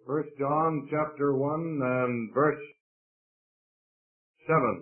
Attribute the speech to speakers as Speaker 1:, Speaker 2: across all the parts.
Speaker 1: First John chapter 1 and verse 7.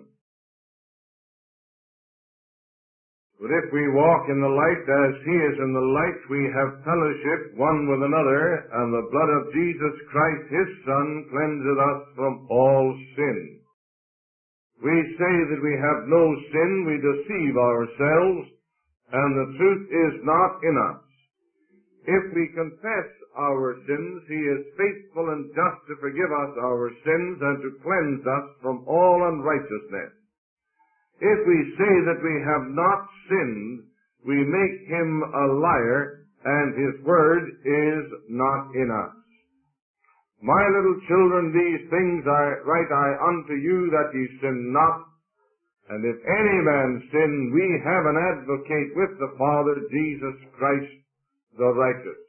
Speaker 1: But if we walk in the light as he is in the light, we have fellowship one with another, and the blood of Jesus Christ, his Son, cleanseth us from all sin. We say that we have no sin, we deceive ourselves, and the truth is not in us. If we confess our sins, he is faithful and just to forgive us our sins and to cleanse us from all unrighteousness. If we say that we have not sinned, we make him a liar, and his word is not in us. My little children, these things write I unto you, that ye sin not. And if any man sin, we have an advocate with the Father, Jesus Christ the righteous.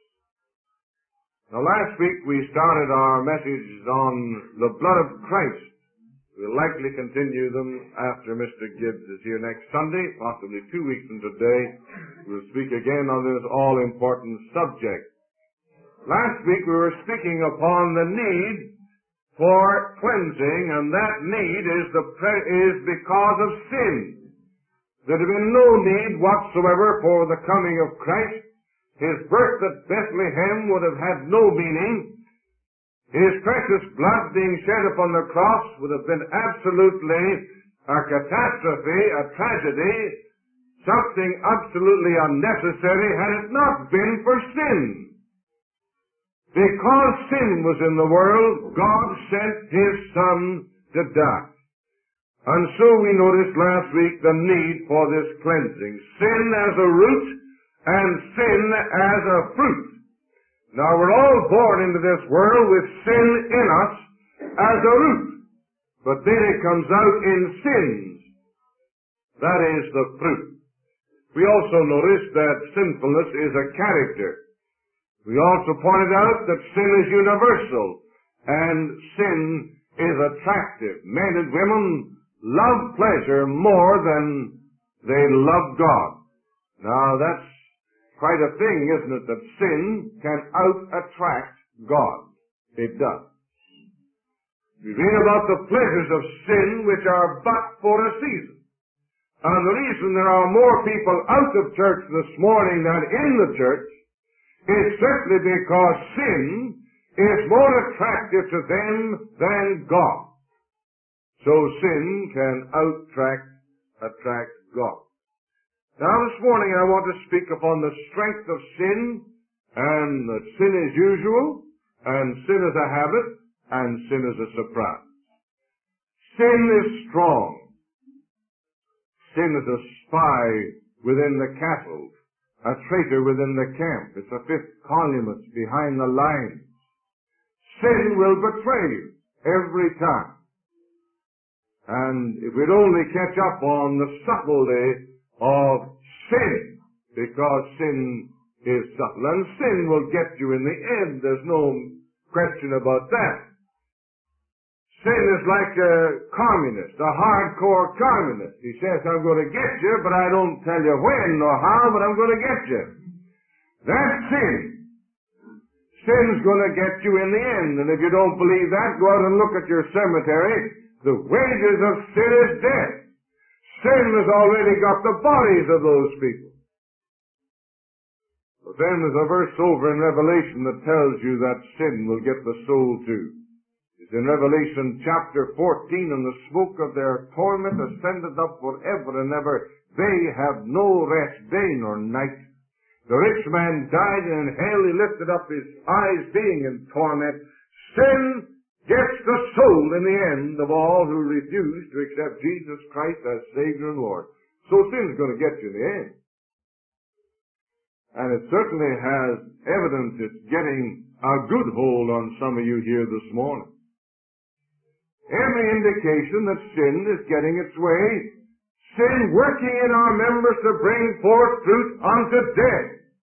Speaker 1: Now last week we started our messages on the blood of Christ. We'll likely continue them after Mr. Gibbs is here next Sunday, possibly 2 weeks from today. We'll speak again on this all-important subject. Last week we were speaking upon the need for cleansing, and that need is because of sin. There had been no need whatsoever for the coming of Christ. His birth at Bethlehem would have had no meaning. His precious blood being shed upon the cross would have been absolutely a catastrophe, a tragedy, something absolutely unnecessary had it not been for sin. Because sin was in the world, God sent his Son to die. And so we noticed last week the need for this cleansing. Sin as a root and sin as a fruit. Now, we're all born into this world with sin in us as a root. But then it comes out in sins. That is the fruit. We also noticed that sinfulness is a character. We also pointed out that sin is universal, and sin is attractive. Men and women love pleasure more than they love God. Now, that's quite a thing, isn't it, that sin can out-attract God. It does. We read about the pleasures of sin which are but for a season. And the reason there are more people out of church this morning than in the church is certainly because sin is more attractive to them than God. So sin can attract God. Now this morning I want to speak upon the strength of sin, and that sin is usual, and sin is a habit, and sin is a surprise. Sin is strong. Sin is a spy within the castle, a traitor within the camp. It's a fifth columnist behind the lines. Sin will betray you every time. And if we'd only catch up on the subtlety of sin, because sin is subtle, and sin will get you in the end. There's no question about that. Sin is like a communist, a hardcore communist. He says, I'm going to get you, but I don't tell you when or how, but I'm going to get you. That's sin. Sin's going to get you in the end, and if you don't believe that, go out and look at your cemetery. The wages of sin is death. Sin has already got the bodies of those people. But then there's a verse over in Revelation that tells you that sin will get the soul too. It's in Revelation chapter 14, and the smoke of their torment ascended up forever and ever. They have no rest day nor night. The rich man died, and in hell he lifted up his eyes, being in torment. Sin gets the soul in the end of all who refuse to accept Jesus Christ as Savior and Lord. So sin's going to get you in the end. And it certainly has evidence it's getting a good hold on some of you here this morning. Every indication that sin is getting its way, sin working in our members to bring forth fruit unto death.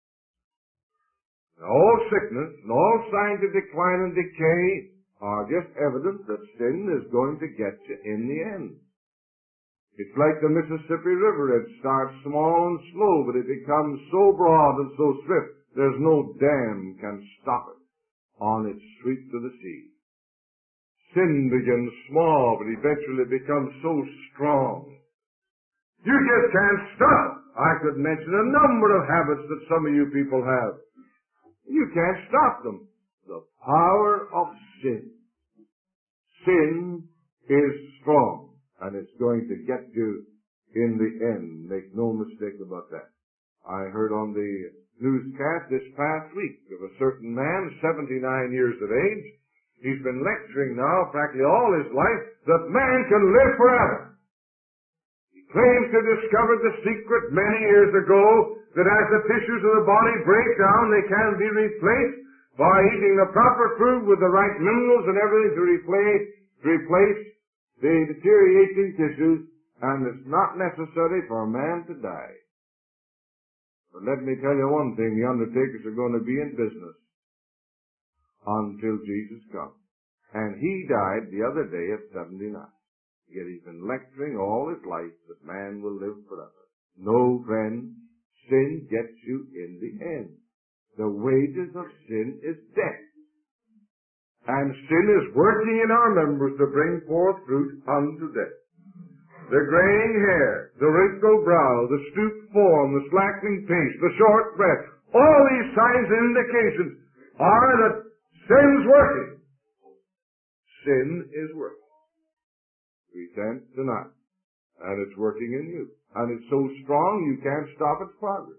Speaker 1: All sickness and all signs of decline and decay are just evidence that sin is going to get you in the end. It's like the Mississippi River. It starts small and slow, but it becomes so broad and so swift, there's no dam can stop it. on its sweep to the sea. Sin begins small, but eventually becomes so strong. You just can't stop. I could mention a number of habits that some of you people have. You can't stop them. The power of sin. Sin is strong, and it's going to get you in the end. Make no mistake about that. I heard on the newscast this past week of a certain man, 79 years of age. He's been lecturing now practically all his life that man can live forever. He claims to have discovered the secret many years ago that as the tissues of the body break down, they can be replaced by eating the proper food with the right minerals and everything to replace the deteriorating tissues, and it's not necessary for a man to die. But let me tell you one thing, the undertakers are going to be in business until Jesus comes. And he died the other day at 79. Yet he's been lecturing all his life that man will live forever. No, friend, sin gets you in the end. The wages of sin is death. And sin is working in our members to bring forth fruit unto death. The graying hair, the wrinkled brow, the stooped form, the slackening pace, the short breath, all these signs and indications are that sin's working. Sin is working. We can't deny it. And it's working in you. And it's so strong you can't stop its progress.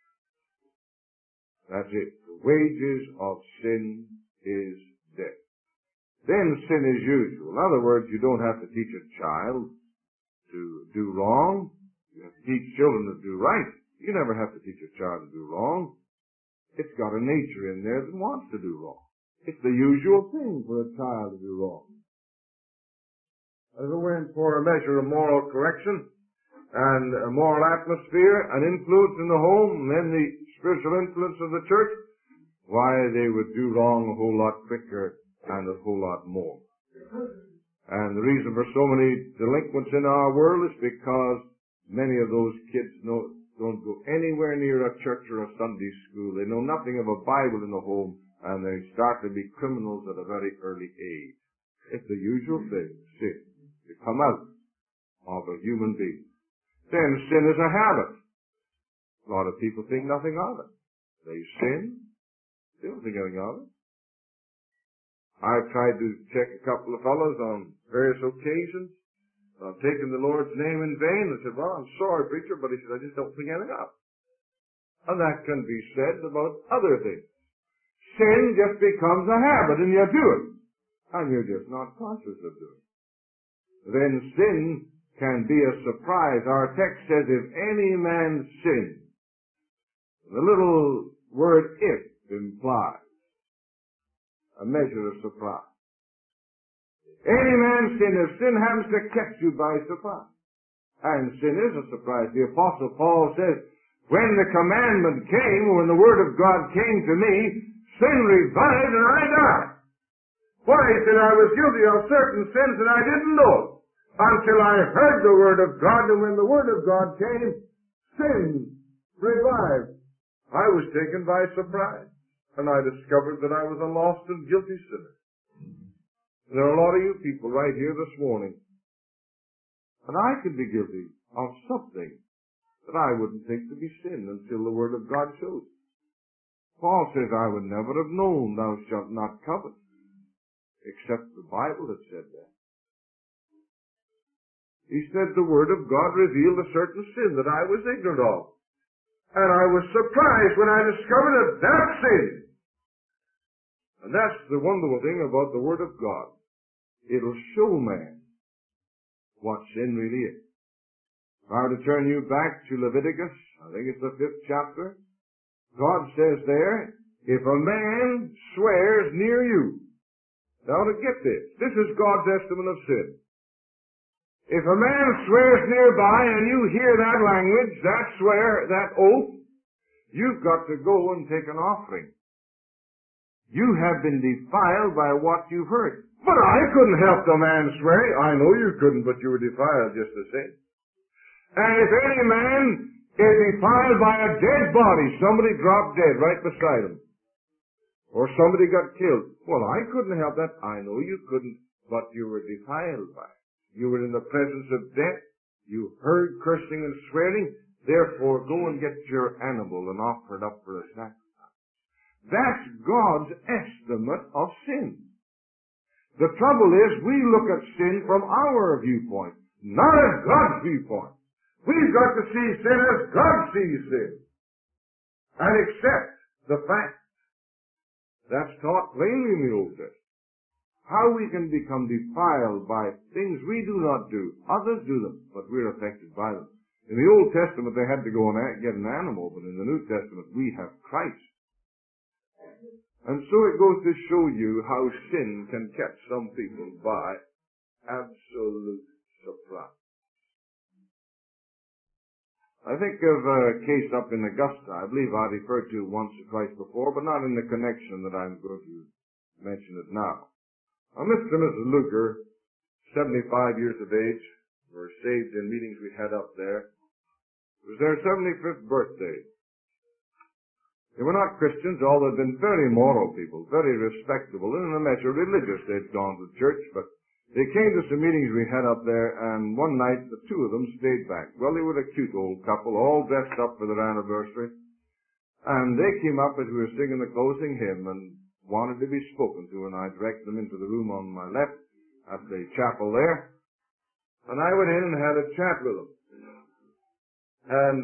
Speaker 1: That's it. The wages of sin is death. Then sin is usual. In other words, you don't have to teach a child to do wrong. You have to teach children to do right. You never have to teach a child to do wrong. It's got a nature in there that wants to do wrong. It's the usual thing for a child to do wrong. As it went for a measure of moral correction and a moral atmosphere and influence in the home, and then the spiritual influence of the church, why, they would do wrong a whole lot quicker and a whole lot more. And the reason for so many delinquents in our world is because many of those kids don't go anywhere near a church or a Sunday school. They know nothing of a Bible in the home, and they start to be criminals at a very early age. It's the usual thing, sin, to come out of a human being. Then sin is a habit. A lot of people think nothing of it. They sin, they don't think anything of it. I've tried to check a couple of fellows on various occasions. I've taken the Lord's name in vain and said, well, I'm sorry, preacher, but he said, I just don't think anything of it. And that can be said about other things. Sin just becomes a habit and you do it. And you're just not conscious of doing it. Then sin can be a surprise. Our text says, if any man sin, the little word if implies a measure of surprise. Any man sin, if sin happens to catch you by surprise. And sin is a surprise. The Apostle Paul says, when the commandment came, when the Word of God came to me, sin revived and I died. Why? He said, I was guilty of certain sins and I didn't know it until I heard the Word of God, and when the Word of God came, sin revived. I was taken by surprise, and I discovered that I was a lost and guilty sinner. There are a lot of you people right here this morning, and I could be guilty of something that I wouldn't think to be sin until the Word of God shows. Paul says, I would never have known thou shalt not covet, except the Bible had said that. He said the Word of God revealed a certain sin that I was ignorant of. And I was surprised when I discovered that that's sin. And that's the wonderful thing about the Word of God. It'll show man what sin really is. If I were to turn you back to Leviticus, I think it's the 5th chapter, God says there, if a man swears near you, now to get this, this is God's estimate of sin. If a man swears nearby and you hear that language, that swear, that oath, you've got to go and take an offering. You have been defiled by what you've heard. But I couldn't help the man swearing. I know you couldn't, but you were defiled just the same. And if any man is defiled by a dead body, somebody dropped dead right beside him. Or somebody got killed. Well, I couldn't help that. I know you couldn't, but you were defiled by it. You were in the presence of death. You heard cursing and swearing. Therefore, go and get your animal and offer it up for a sacrifice. That's God's estimate of sin. The trouble is, we look at sin from our viewpoint, not as God's viewpoint. We've got to see sin as God sees sin. And accept the fact. That's taught plainly in the Old Testament. How we can become defiled by things we do not do. Others do them, but we're affected by them. In the Old Testament, they had to go and get an animal, but in the New Testament, we have Christ. And so it goes to show you how sin can catch some people by absolute surprise. I think of a case up in Augusta. I believe I referred to it once or twice before, but not in the connection that I'm going to mention it now. Mr. and Mrs. Luger, 75 years of age, were saved in meetings we had up there. It was their 75th birthday. They were not Christians, although they'd been very moral people, very respectable, and in a measure religious. They'd gone to church, but they came to some meetings we had up there, and one night the two of them stayed back. Well, they were a cute old couple, all dressed up for their anniversary. And they came up as we were singing the closing hymn and wanted to be spoken to, and I directed them into the room on my left at the chapel there. And I went in and had a chat with them. And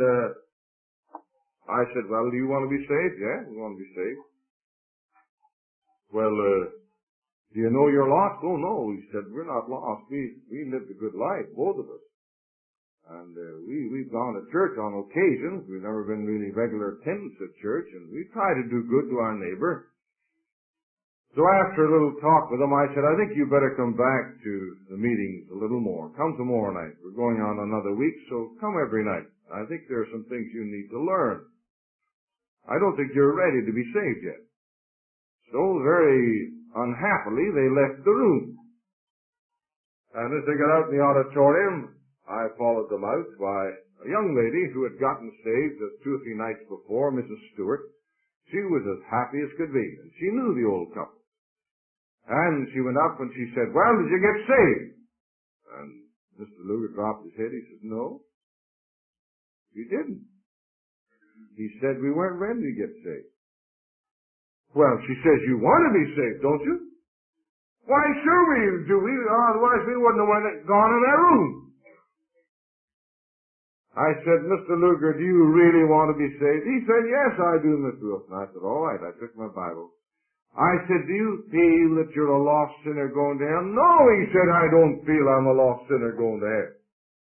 Speaker 1: I said, well, do you want to be saved? Yeah, we want to be saved. Well, do you know you're lost? Oh, no. He said, we're not lost. We lived a good life, both of us. And we've gone to church on occasions. We've never been really regular attendants at church, and we try to do good to our neighbor. So after a little talk with him, I said, I think you better come back to the meetings a little more. Come tomorrow night. We're going on another week, so come every night. I think there are some things you need to learn. I don't think you're ready to be saved yet. So very unhappily, they left the room. And as they got out in the auditorium, I followed them out by a young lady who had gotten saved just 2 or 3 nights before, Mrs. Stewart. She was as happy as could be, and she knew the old couple. And she went up and she said, well, did you get saved? And Mr. Luger dropped his head. He said, no, you didn't. He said, we weren't ready to get saved. Well, she says, you want to be saved, don't you? Why, sure we do. Otherwise we wouldn't have gone in that room. I said, Mr. Luger, do you really want to be saved? He said, yes, I do, Mr. Wilson. I said, all right. I took my Bible. I said, do you feel that you're a lost sinner going to hell? No, he said, I don't feel I'm a lost sinner going to hell.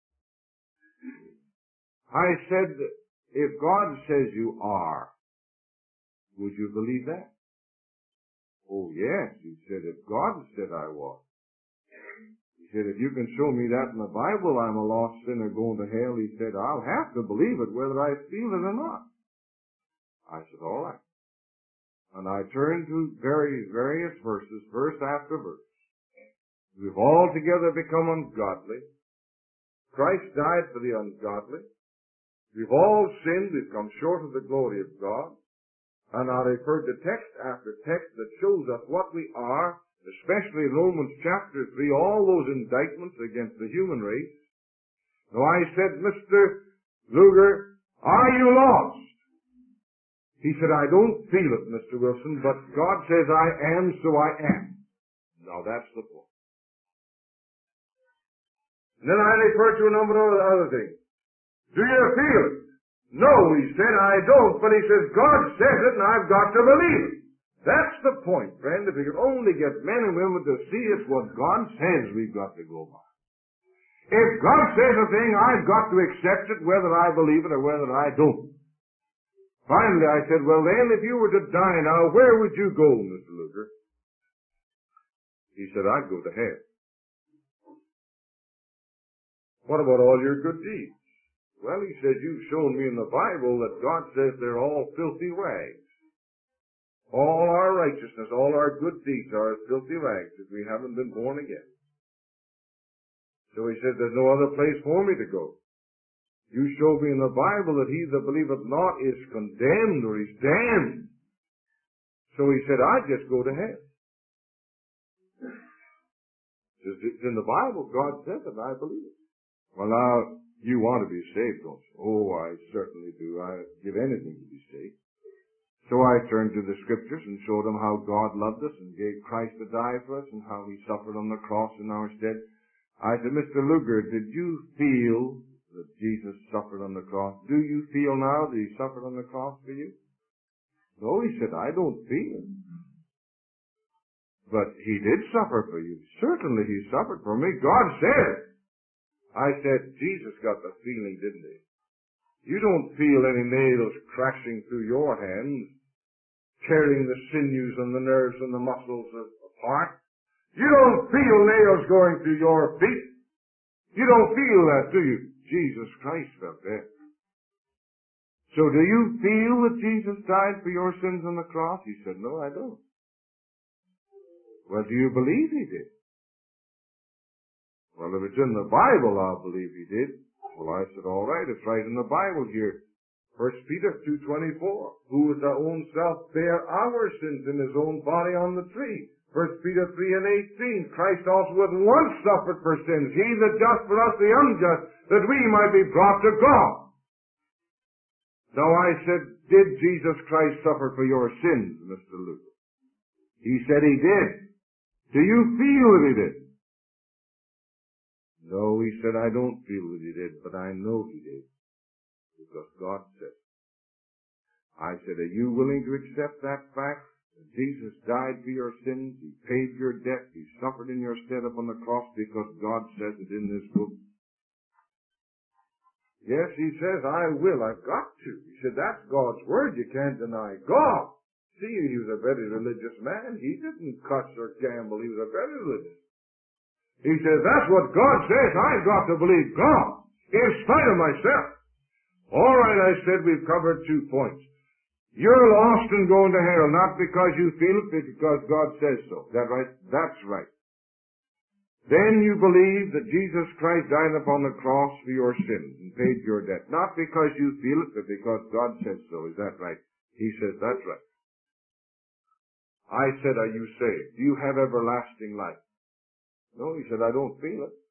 Speaker 1: I said, if God says you are, would you believe that? Oh, yes, he said, if God said I was. He said, if you can show me that in the Bible, I'm a lost sinner going to hell, he said, I'll have to believe it whether I feel it or not. I said, all right. And I turned to various verses, verse after verse. We've altogether become ungodly. Christ died for the ungodly. We've all sinned. We've come short of the glory of God. And I referred to text after text that shows us what we are, especially Romans chapter 3, all those indictments against the human race. Now I said, Mr. Luger, are you lost? He said, I don't feel it, Mr. Wilson, but God says I am, so I am. Now that's the point. And then I referred to a number of other things. Do you feel it? No, he said, I don't, but he says, God says it and I've got to believe it. That's the point, friend. If we could only get men and women to see it's what God says we've got to go by. If God says a thing, I've got to accept it whether I believe it or whether I don't. Finally, I said, well then, if you were to die now, where would you go, Mr. Luger? He said, I'd go to hell. What about all your good deeds? Well, he said, you've shown me in the Bible that God says they're all filthy rags. All our righteousness, all our good deeds are as filthy rags if we haven't been born again. So he said, there's no other place for me to go. You showed me in the Bible that he that believeth not is condemned or is damned. So he said, I'd just go to hell. It's in the Bible. God says it. I believe it. Well, now, you want to be saved, don't you? Oh, I certainly do. I'd give anything to be saved. So I turned to the Scriptures and showed them how God loved us and gave Christ to die for us and how he suffered on the cross in our stead. I said, Mr. Luger, did you feel that Jesus suffered on the cross? Do you feel now that he suffered on the cross for you? No, he said, I don't feel it. But he did suffer for you. Certainly he suffered for me. God said it. I said, Jesus got the feeling, didn't he? You don't feel any nails crashing through your hands, tearing the sinews and the nerves and the muscles apart. You don't feel nails going through your feet. You don't feel that, do you? Jesus Christ felt that. So do you feel that Jesus died for your sins on the cross? He said, no, I don't. Well, do you believe he did? Well, if it's in the Bible, I'll believe he did. Well, I said, all right, it's right in the Bible here. 1 Peter 2:24, who with our own self bare our sins in his own body on the tree. 1 Peter 3:18, Christ also hath once suffered for sins, he the just for us the unjust, that we might be brought to God. Now I said, did Jesus Christ suffer for your sins, Mr. Luke? He said he did. Do you feel that he did? No, he said, I don't feel that he did, but I know he did. Because God said. I said, are you willing to accept that fact? That Jesus died for your sins, he paid your debt, he suffered in your stead upon the cross because God says it in this book. Yes, he says, I will, I've got to. He said, that's God's word, you can't deny God. See, he was a very religious man. He didn't cuss or gamble, he was a very religious. He says, that's what God says, I've got to believe God, in spite of myself. All right, I said, we've covered 2 points. You're lost and going to hell, not because you feel it, but because God says so. Is that right? That's right. Then you believe that Jesus Christ died upon the cross for your sins and paid your debt. Not because you feel it, but because God says so. Is that right? He says, that's right. I said, are you saved? Do you have everlasting life? No, he said, I don't feel it.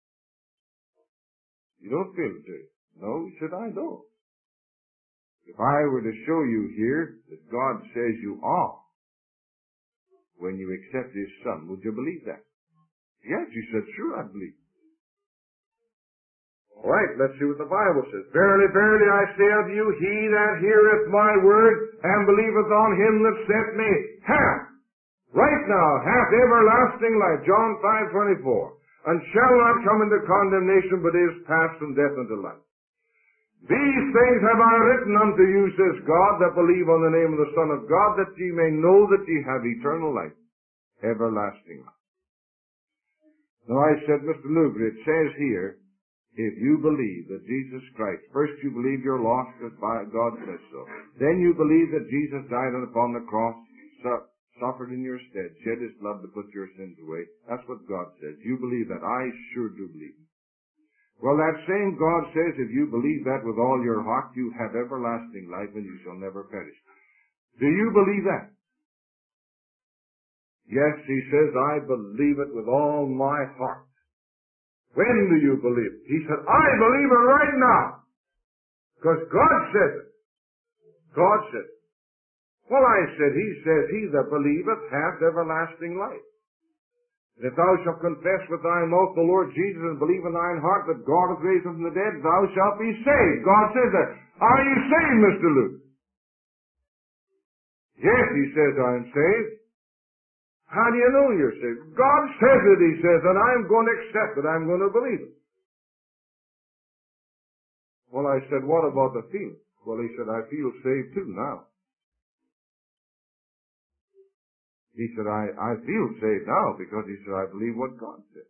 Speaker 1: You don't feel it, do you? No, he said, I don't. If I were to show you here that God says you are when you accept his Son, would you believe that? Yes, he said, sure, I believe. All right, let's see what the Bible says. Verily, verily, I say unto you, he that heareth my word and believeth on him that sent me hath, right now, hath everlasting life, John 5:24, and shall not come into condemnation, but is passed from death unto life. These things have I written unto you, says God, that believe on the name of the Son of God, that ye may know that ye have eternal life, everlasting life. Now I said, Mr. Luger, it says here, if you believe that Jesus Christ, first you believe you're lost because God says so. Then you believe that Jesus died upon the cross, suffered in your stead, shed his blood to put your sins away. That's what God says. You believe that. I sure do believe it. Well, that same God says, if you believe that with all your heart, you have everlasting life and you shall never perish. Do you believe that? Yes, he says, I believe it with all my heart. When do you believe it? He said, I believe it right now. Because God says it. God said it. Well, I said, he says, he that believeth hath everlasting life. And if thou shalt confess with thy mouth the Lord Jesus and believe in thine heart that God hath raised him from the dead, thou shalt be saved. God says that. Are you saved, Mr. Luke? Yes, he says, I'm saved. How do you know you're saved? God says it, he says, and I'm going to accept it. I'm going to believe it. Well, I said, what about the feeling? Well, he said, I feel saved too now. He said, I feel saved now because he said, I believe what God said.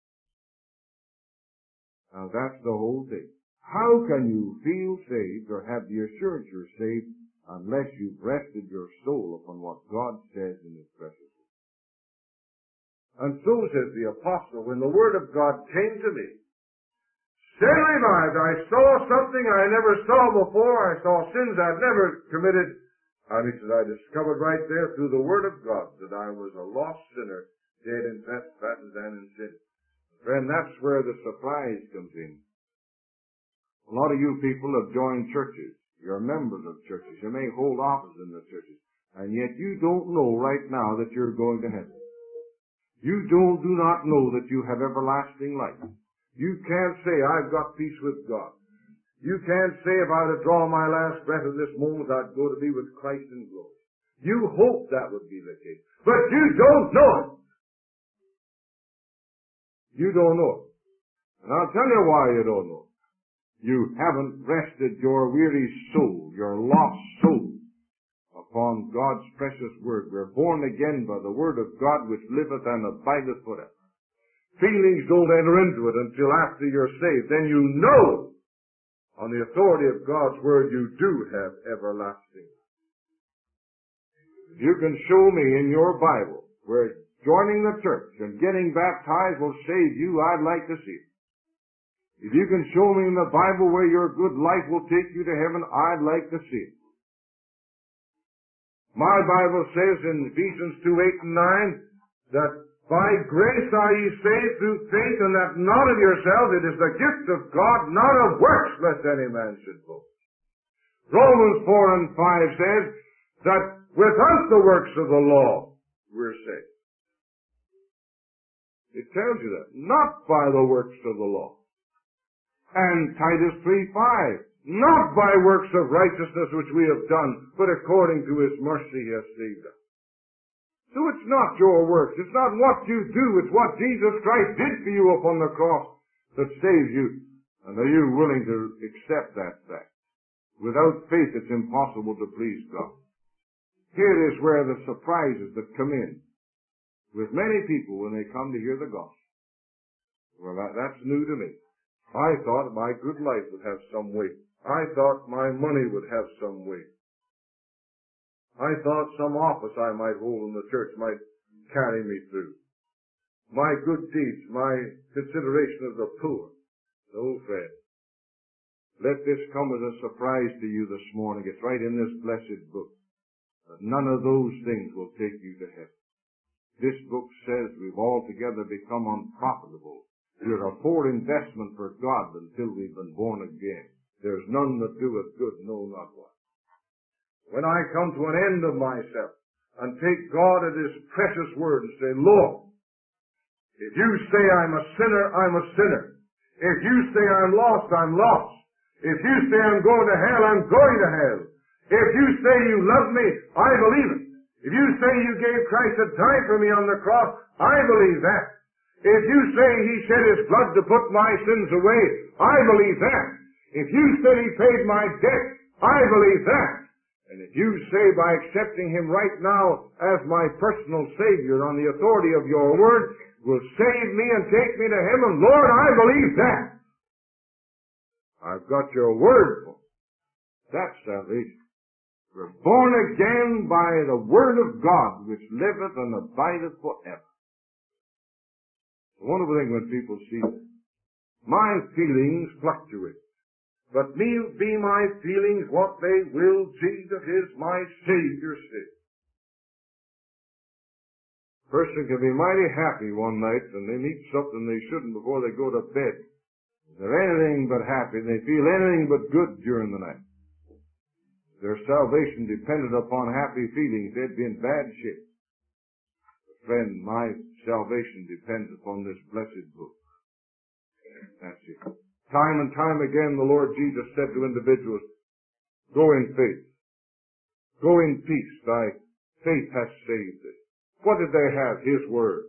Speaker 1: Now that's the whole thing. How can you feel saved or have the assurance you're saved unless you've rested your soul upon what God says in his precious word? And so says the apostle, when the word of God came to me, stay revived, I saw something I never saw before. I saw sins I'd never committed. And he said, I discovered right there through the Word of God that I was a lost sinner, dead in trespasses and in sin. Friend, that's where the surprise comes in. A lot of you people have joined churches. You're members of churches. You may hold office in the churches. And yet you don't know right now that you're going to heaven. You do not know that you have everlasting life. You can't say, I've got peace with God. You can't say, if I were to draw my last breath at this moment, I'd go to be with Christ in glory. You hope that would be the case. But you don't know it. You don't know it. And I'll tell you why you don't know it. You haven't rested your weary soul, your lost soul, upon God's precious Word. We're born again by the Word of God which liveth and abideth forever. Feelings don't enter into it until after you're saved. Then you know, on the authority of God's Word, you do have everlasting. If you can show me in your Bible where joining the church and getting baptized will save you, I'd like to see it. If you can show me in the Bible where your good life will take you to heaven, I'd like to see it. My Bible says in Ephesians 2:8 and 9 that by grace are ye saved through faith, and that not of yourselves, it is the gift of God, not of works, lest any man should boast. Romans 4 and 5 says that without the works of the law, we're saved. It tells you that. Not by the works of the law. And Titus 3:5, not by works of righteousness which we have done, but according to His mercy He has saved us. So it's not your works, it's not what you do, it's what Jesus Christ did for you upon the cross that saves you. And are you willing to accept that fact? Without faith it's impossible to please God. Here is where the surprises that come in with many people when they come to hear the gospel. Well, that's new to me. I thought my good life would have some weight. I thought my money would have some weight. I thought some office I might hold in the church might carry me through. My good deeds, my consideration of the poor. No, friend. Let this come as a surprise to you this morning. It's right in this blessed book. That none of those things will take you to heaven. This book says we've altogether become unprofitable. We're a poor investment for God until we've been born again. There's none that doeth good, no, not one. When I come to an end of myself and take God at His precious word and say, Lord, if you say I'm a sinner, I'm a sinner. If you say I'm lost, I'm lost. If you say I'm going to hell, I'm going to hell. If you say you love me, I believe it. If you say you gave Christ to die for me on the cross, I believe that. If you say He shed His blood to put my sins away, I believe that. If you say He paid my debt, I believe that. And if you say by accepting Him right now as my personal Savior on the authority of your word will save me and take me to heaven, Lord, I believe that. I've got your word for it. That's salvation. We're born again by the word of God which liveth and abideth forever. It's a wonderful thing when people see that. My feelings fluctuate. But be my feelings what they will, Jesus is my Savior still. A person can be mighty happy one night and they eat something they shouldn't before they go to bed. If they're anything but happy, they feel anything but good during the night. If their salvation depended upon happy feelings, they'd be in bad shape. Friend, my salvation depends upon this blessed book. That's it. Time and time again, the Lord Jesus said to individuals, go in faith. Go in peace. Thy faith hath saved thee. What did they have? His word.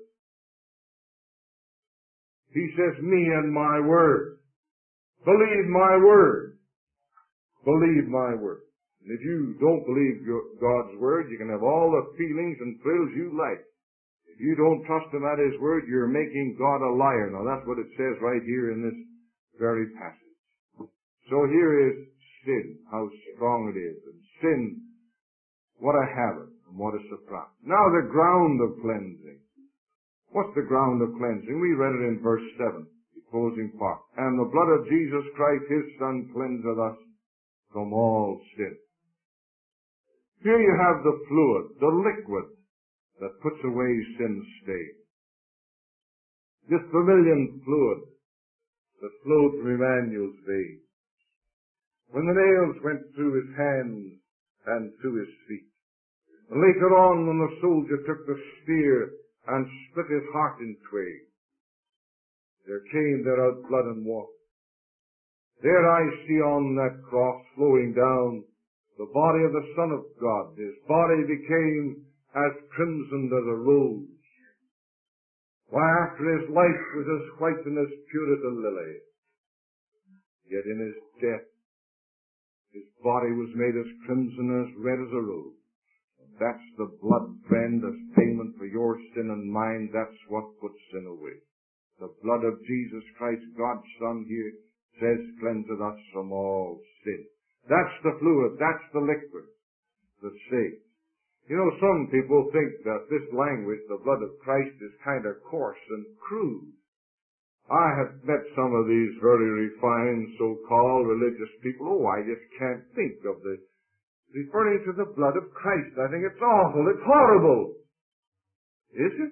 Speaker 1: He says, me and my word. Believe my word. Believe my word. And if you don't believe God's word, you can have all the feelings and thrills you like. If you don't trust Him at His word, you're making God a liar. Now that's what it says right here in this very passage. So here is sin, how strong it is. And sin, what a habit and what a surprise. Now the ground of cleansing. What's the ground of cleansing? We read it in verse 7, the closing part. And the blood of Jesus Christ, His Son, cleanseth us from all sin. Here you have the fluid, the liquid, that puts away sin's stain. This vermilion fluid that flowed from Emmanuel's veins. When the nails went through his hands and through his feet. And later on, when the soldier took the spear and split his heart in twain, there came there out blood and water. There I see on that cross flowing down the body of the Son of God. His body became as crimson as a rose. Why, after his life was as white and as pure as a lily, yet in his death his body was made as crimson, as red as a rose. That's the blood, friend, as payment for your sin and mine. That's what puts sin away. The blood of Jesus Christ, God's Son, here says, cleanseth us from all sin. That's the fluid, that's the liquid that saves. You know, some people think that this language, the blood of Christ, is kind of coarse and crude. I have met some of these very refined, so-called religious people. Oh, I just can't think of the referring to the blood of Christ. I think it's awful, it's horrible. Is it?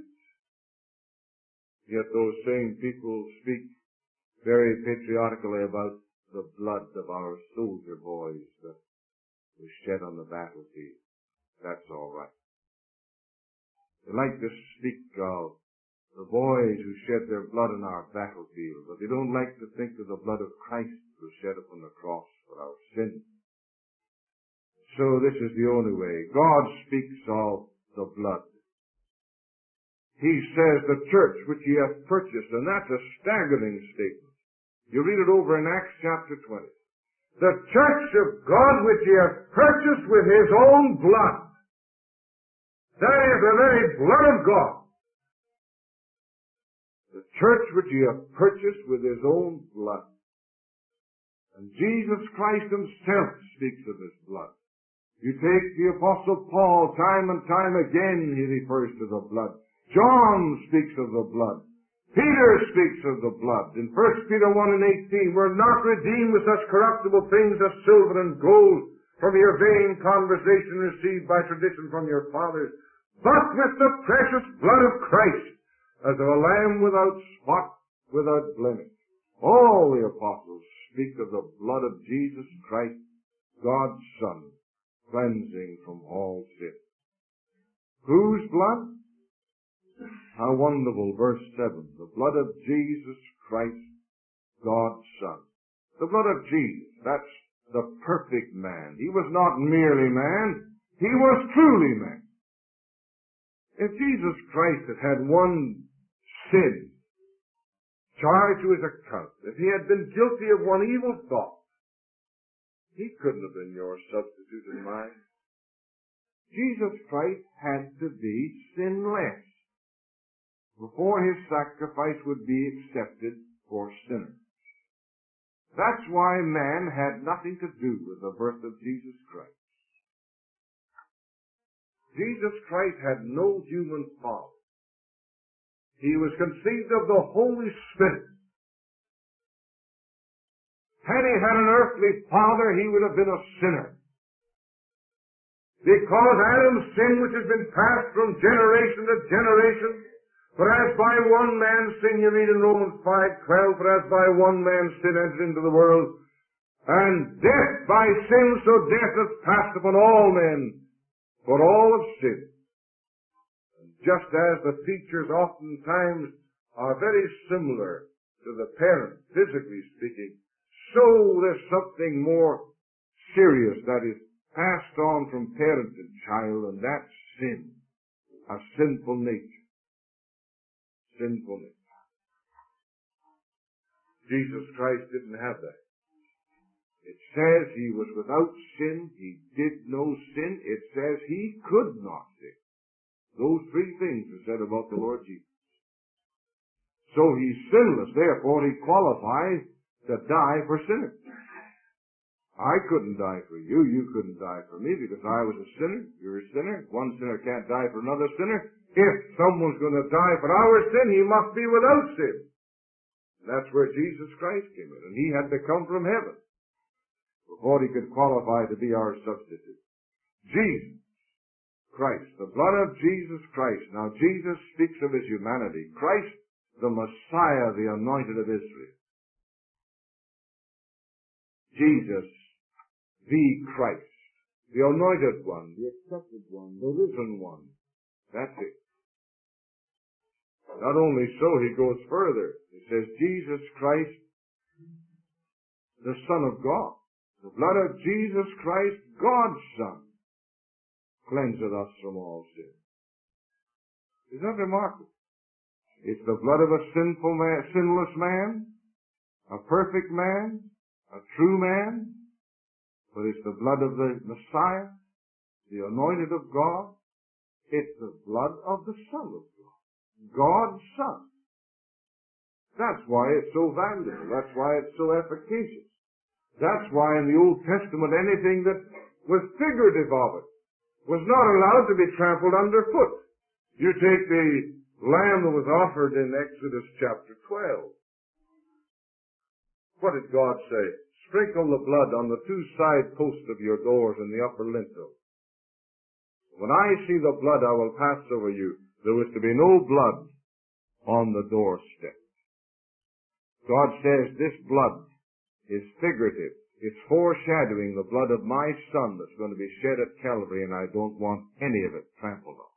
Speaker 1: Yet those same people speak very patriotically about the blood of our soldier boys that was shed on the battlefield. That's all right. They like to speak of the boys who shed their blood on our battlefield, but they don't like to think of the blood of Christ who was shed upon the cross for our sins. So this is the only way. God speaks of the blood. He says, the church which ye have purchased, and that's a staggering statement. You read it over in Acts chapter 20. The church of God which ye have purchased with his own blood. That is the very blood of God. The church which ye have purchased with his own blood. And Jesus Christ himself speaks of his blood. You take the Apostle Paul, time and time again he refers to the blood. John speaks of the blood. Peter speaks of the blood. In 1 Peter 1 and 18, we're not redeemed with such corruptible things as silver and gold from your vain conversation received by tradition from your fathers, but with the precious blood of Christ, as of a lamb without spot, without blemish. All the apostles speak of the blood of Jesus Christ, God's Son, cleansing from all sin. Whose blood? How wonderful, verse 7. The blood of Jesus Christ, God's Son. The blood of Jesus, that's the perfect man. He was not merely man, he was truly man. If Jesus Christ had had one sin charged to his account, if he had been guilty of one evil thought, he couldn't have been your substitute and mine. Jesus Christ had to be sinless before his sacrifice would be accepted for sinners. That's why man had nothing to do with the birth of Jesus Christ. Jesus Christ had no human father. He was conceived of the Holy Spirit. Had he had an earthly father, he would have been a sinner. Because Adam's sin, which has been passed from generation to generation, for as by one man's sin, you read in Romans 5:12, for as by one man's sin entered into the world, and death by sin, so death hath passed upon all men, for all have sinned. And just as the features oftentimes are very similar to the parent, physically speaking, so there's something more serious that is passed on from parent to child, and that's sin, a sinful nature. Sinful nature. Jesus Christ didn't have that. It says he was without sin, he did no sin, it says he could not sin. Those three things are said about the Lord Jesus. So he's sinless, therefore he qualifies to die for sinners. I couldn't die for you, you couldn't die for me, because I was a sinner, you're a sinner. One sinner can't die for another sinner. If someone's going to die for our sin, he must be without sin. And that's where Jesus Christ came in, and he had to come from heaven before he could qualify to be our substitute. Jesus Christ, the blood of Jesus Christ. Now, Jesus speaks of his humanity. Christ, the Messiah, the anointed of Israel. Jesus, the Christ, the anointed one, the accepted one, the risen one. That's it. Not only so, he goes further. He says, Jesus Christ, the Son of God. The blood of Jesus Christ, God's Son, cleanseth us from all sin. Isn't that remarkable? It's the blood of a sinful man, sinless man, a perfect man, a true man, but it's the blood of the Messiah, the anointed of God. It's the blood of the Son of God, God's Son. That's why it's so valuable. That's why it's so efficacious. That's why in the Old Testament anything that was figurative of it was not allowed to be trampled underfoot. You take the lamb that was offered in Exodus chapter 12. What did God say? Sprinkle the blood on the two side posts of your doors and the upper lintel. When I see the blood, I will pass over you. There was to be no blood on the doorstep. God says this blood is figurative. It's foreshadowing the blood of my Son that's going to be shed at Calvary, and I don't want any of it trampled on.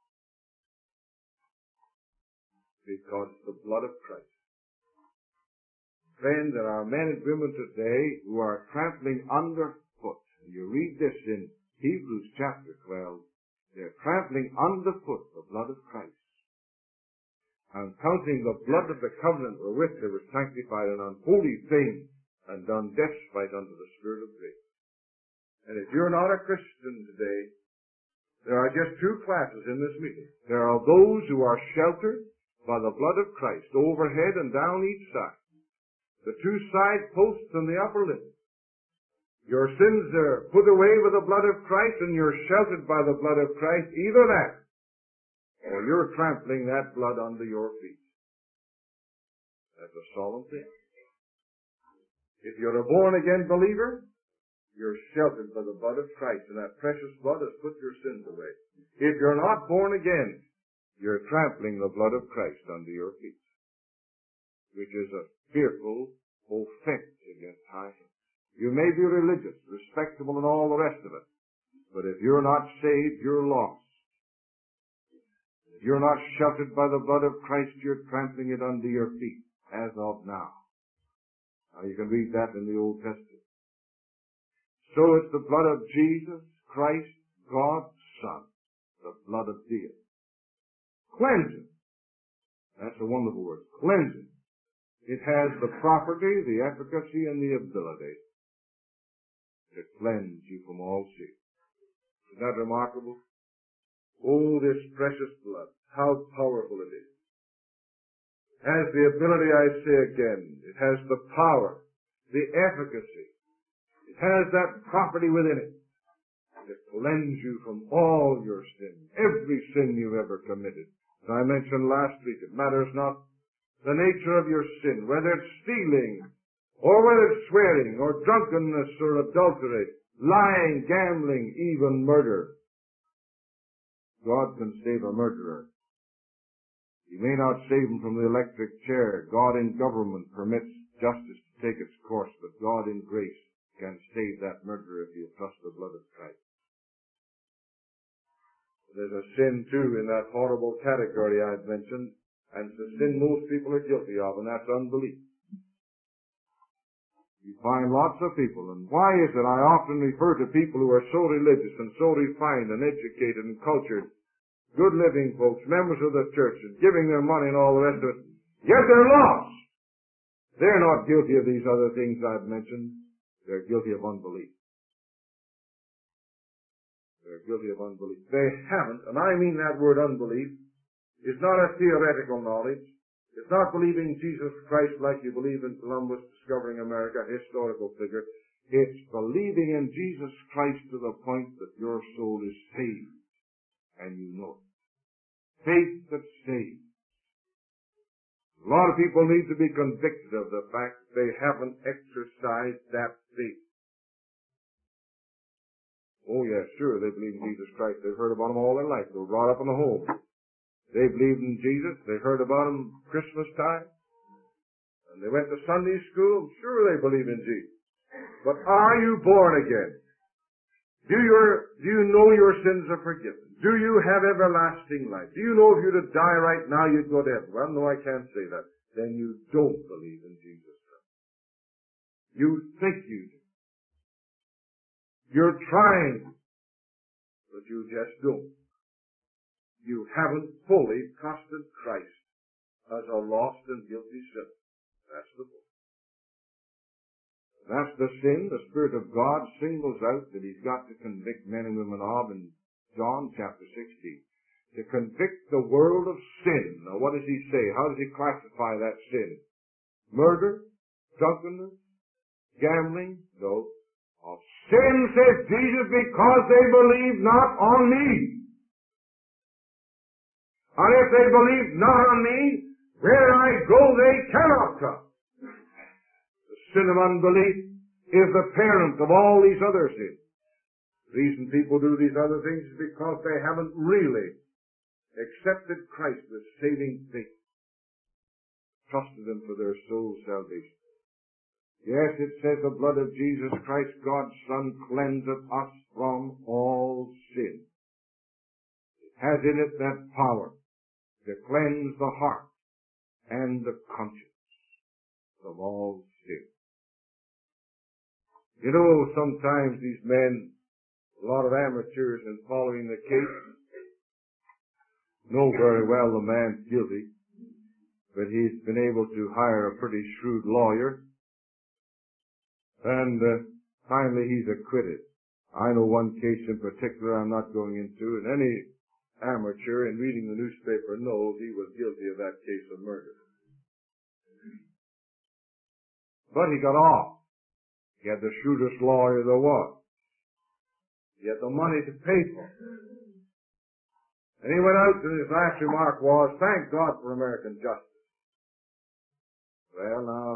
Speaker 1: Because it's the blood of Christ. Friends, there are men and women today who are trampling underfoot. And you read this in Hebrews chapter 12. They're trampling underfoot the blood of Christ, and counting the blood of the covenant wherewith they were sanctified an unholy thing, and done despite unto the Spirit of grace. And if you're not a Christian today, there are just two classes in this meeting. There are those who are sheltered by the blood of Christ, overhead and down each side, the two side posts and the upper lip. Your sins are put away with the blood of Christ, and you're sheltered by the blood of Christ. Either that, or you're trampling that blood under your feet. That's a solemn thing. If you're a born-again believer, you're sheltered by the blood of Christ, and that precious blood has put your sins away. If you're not born again, you're trampling the blood of Christ under your feet, which is a fearful offense against high heaven. You may be religious, respectable, and all the rest of it, but if you're not saved, you're lost. If you're not sheltered by the blood of Christ, you're trampling it under your feet, as of now. Now, you can read that in the Old Testament. So it's the blood of Jesus Christ, God's Son, the blood of deity. Cleansing. That's a wonderful word. Cleansing. It has the property, the efficacy, and the ability to cleanse you from all sin. Isn't that remarkable? Oh, this precious blood. How powerful it is. Has the ability, I say again, it has the power, the efficacy. It has that property within it to cleanse you from all your sin, every sin you've ever committed. As I mentioned last week, it matters not the nature of your sin, whether it's stealing, or whether it's swearing, or drunkenness, or adultery, lying, gambling, even murder. God can save a murderer. He may not save him from the electric chair. God in government permits justice to take its course, but God in grace can save that murderer if you trust the blood of Christ. There's a sin, too, in that horrible category I've mentioned, and it's a sin most people are guilty of, and that's unbelief. You find lots of people, and why is it I often refer to people who are so religious and so refined and educated and cultured, good living folks, members of the church, and giving their money and all the rest of it, yet they're lost. They're not guilty of these other things I've mentioned. They're guilty of unbelief. They're guilty of unbelief. They haven't, and I mean that word unbelief, is not a theoretical knowledge. It's not believing Jesus Christ like you believe in Columbus discovering America, a historical figure. It's believing in Jesus Christ to the point that your soul is saved, and you know it. Faith that saves. A lot of people need to be convicted of the fact that they haven't exercised that faith. Oh, yes, sure, they believe in Jesus Christ. They've heard about him all their life. They were brought up in the home. They believed in Jesus. They heard about him Christmas time. And they went to Sunday school. Sure, they believe in Jesus. But are you born again? Do you know your sins are forgiven? Do you have everlasting life? Do you know if you were to die right now, you'd go to heaven? Well, no, I can't say that. Then you don't believe in Jesus Christ. You think you do. You're trying, but you just don't. You haven't fully trusted Christ as a lost and guilty sinner. That's the point. That's the sin the Spirit of God singles out that he's got to convict men and women of in John chapter 16. To convict the world of sin. Now what does he say? How does he classify that sin? Murder? Drunkenness? Gambling? No. Of sin, says Jesus, because they believe not on me. And if they believe not on me, where I go they cannot come. The sin of unbelief is the parent of all these other sins. The reason people do these other things is because they haven't really accepted Christ with saving faith, trusted him for their soul's salvation. Yes, it says the blood of Jesus Christ, God's Son, cleanseth us from all sin. It has in it that power to cleanse the heart and the conscience from all sin. You know, sometimes these men, a lot of amateurs in following the case, know very well the man's guilty, but he's been able to hire a pretty shrewd lawyer, and finally he's acquitted. I know one case in particular I'm not going into, and any amateur in reading the newspaper knows he was guilty of that case of murder. But he got off. He had the shrewdest lawyer there was. He had the money to pay for it. And he went out and his last remark was, thank God for American justice. Well, now,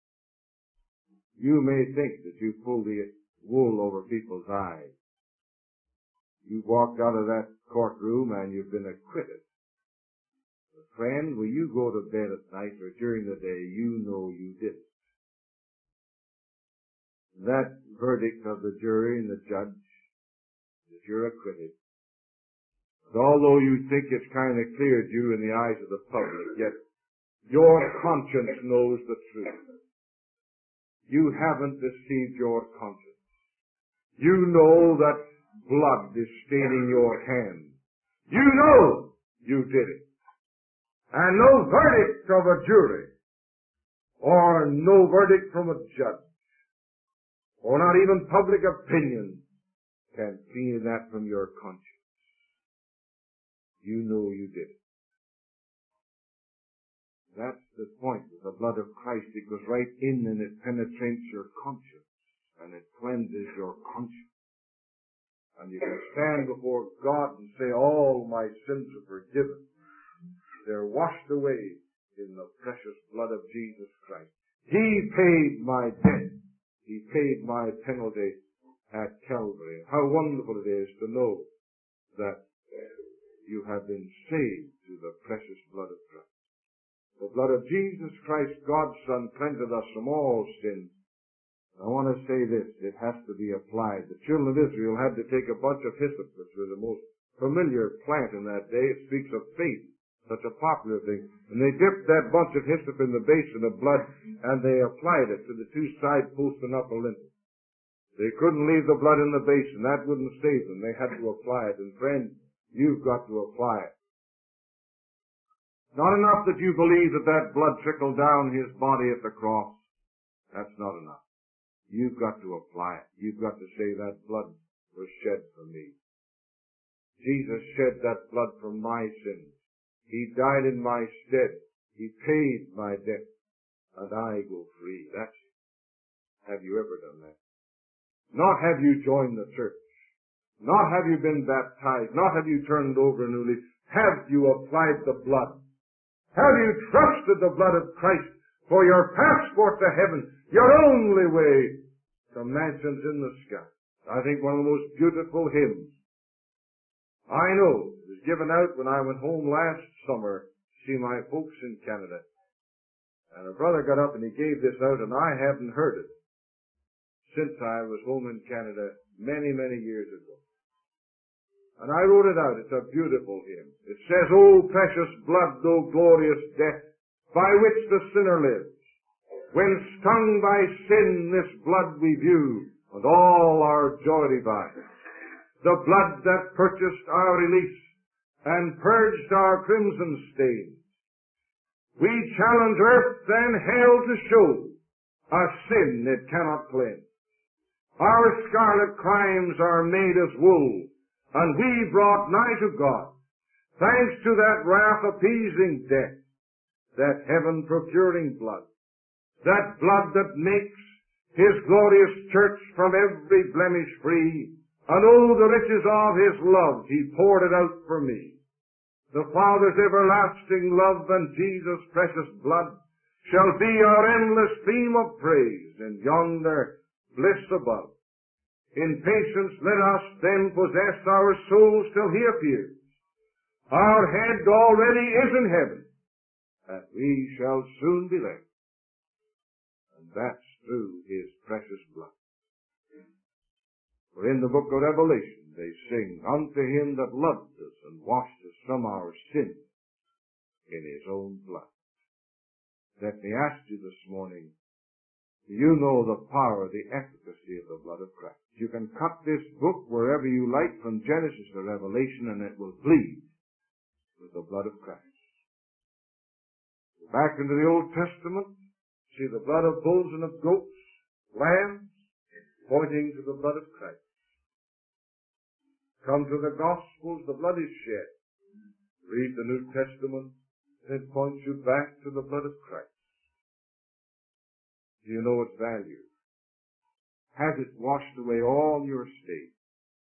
Speaker 1: you may think that you pulled the wool over people's eyes. You walked out of that courtroom and you've been acquitted. But friend, when you go to bed at night or during the day, you know you didn't. That verdict of the jury and the judge is you're acquitted. But although you think it's kind of cleared you in the eyes of the public, yet your conscience knows the truth. You haven't deceived your conscience. You know that blood is staining your hands. You know you did it. And no verdict of a jury, or no verdict from a judge, or not even public opinion can clean that from your conscience. You know you did it. That's the point with the blood of Christ. It goes right in and it penetrates your conscience and it cleanses your conscience. And you can stand before God and say, all my sins are forgiven. They're washed away in the precious blood of Jesus Christ. He paid my debt. He paid my penalty at Calvary. How wonderful it is to know that you have been saved through the precious blood of Christ. The blood of Jesus Christ, God's Son, cleanseth us from all sin. I want to say this, it has to be applied. The children of Israel had to take a bunch of hyssop, which was the most familiar plant in that day. It speaks of faith, such a popular thing. And they dipped that bunch of hyssop in the basin of blood, and they applied it to the two side posts and upper lintel. They couldn't leave the blood in the basin. That wouldn't save them. They had to apply it. And friend, you've got to apply it. Not enough that you believe that that blood trickled down his body at the cross. That's not enough. You've got to apply it. You've got to say that blood was shed for me. Jesus shed that blood for my sins. He died in my stead. He paid my debt. And I go free. That's it. Have you ever done that? Not have you joined the church. Not have you been baptized. Not have you turned over a new leaf. Have you applied the blood? Have you trusted the blood of Christ for your passport to heaven, your only way to mansions in the sky? I think one of the most beautiful hymns I know. It was given out when I went home last summer to see my folks in Canada. And a brother got up and he gave this out, and I haven't heard it since I was home in Canada many, many years ago. And I wrote it out. It's a beautiful hymn. It says, "O precious blood, O glorious death, by which the sinner lives. When stung by sin, this blood we view, and all our joy divine. The blood that purchased our release, and purged our crimson stain. We challenge earth and hell to show a sin it cannot cleanse. Our scarlet crimes are made as wool, and we brought nigh to God, thanks to that wrath-appeasing death, that heaven-procuring blood, that blood that makes His glorious church from every blemish free, and oh, the riches of His love, He poured it out for me. The Father's everlasting love and Jesus' precious blood shall be our endless theme of praise in yonder bliss above. In patience let us then possess our souls till He appears. Our head already is in heaven, and we shall soon be there. And that's through His precious blood. For in the book of Revelation they sing, "Unto Him that loved us and washed us from our sins in His own blood." Let me ask you this morning, do you know the power, the efficacy of the blood of Christ? You can cut this book wherever you like from Genesis to Revelation, and it will bleed with the blood of Christ. Go back into the Old Testament, see the blood of bulls and of goats, lambs, pointing to the blood of Christ. Come to the Gospels, the blood is shed. Read the New Testament, and it points you back to the blood of Christ. Do you know its value? Has it washed away all your stain?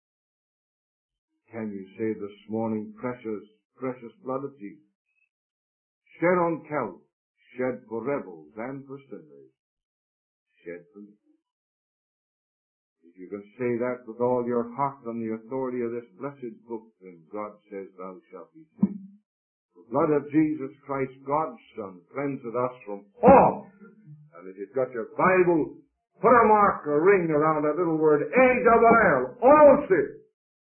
Speaker 1: Can you say this morning, precious, precious blood of Jesus, shed on Calvary, shed for rebels and for sinners, shed for me? If you can say that with all your heart on the authority of this blessed book, then God says, "Thou shalt be saved." The blood of Jesus Christ, God's Son, cleanseth us from all. And if you've got your Bible, put a mark, a ring around that little word, A-double-L, all sin.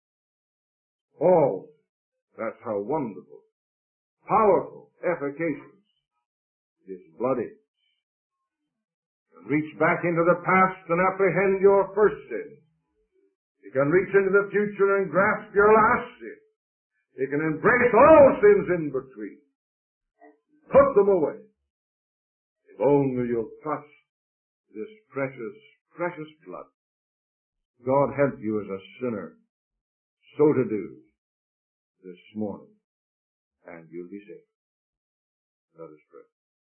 Speaker 1: All. That's how wonderful, powerful, efficacious this blood is. And reach back into the past and apprehend your first sin. You can reach into the future and grasp your last sin. You can embrace all sins in between. Put them away. If only you'll trust this precious, precious blood. God help you as a sinner so to do this morning, and you'll be saved. Let us pray.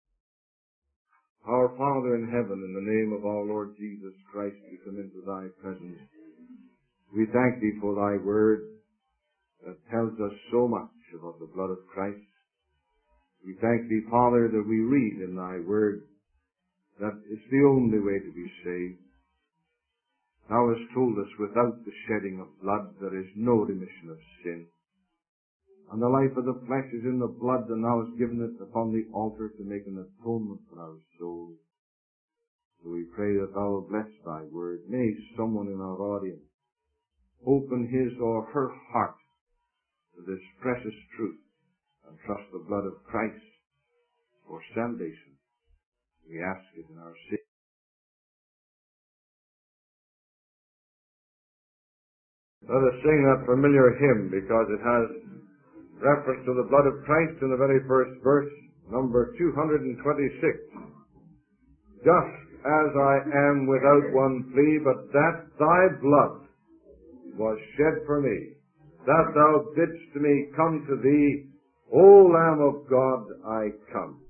Speaker 1: Our Father in heaven, in the name of our Lord Jesus Christ, we come into Thy presence. We thank Thee for Thy word that tells us so much about the blood of Christ. We thank Thee, Father, that we read in Thy word that it's the only way to be saved. Thou hast told us without the shedding of blood there is no remission of sin. And the life of the flesh is in the blood, and Thou hast given it upon the altar to make an atonement for our souls. So we pray that Thou will bless Thy word. May someone in our audience open his or her heart to this precious truth and trust the blood of Christ for salvation. We ask it in our Savior. Let us sing that familiar hymn because it has reference to the blood of Christ in the very first verse, number 226. Just as I am without one plea, but that Thy blood was shed for me, that Thou bidst me come to Thee, O Lamb of God, I come.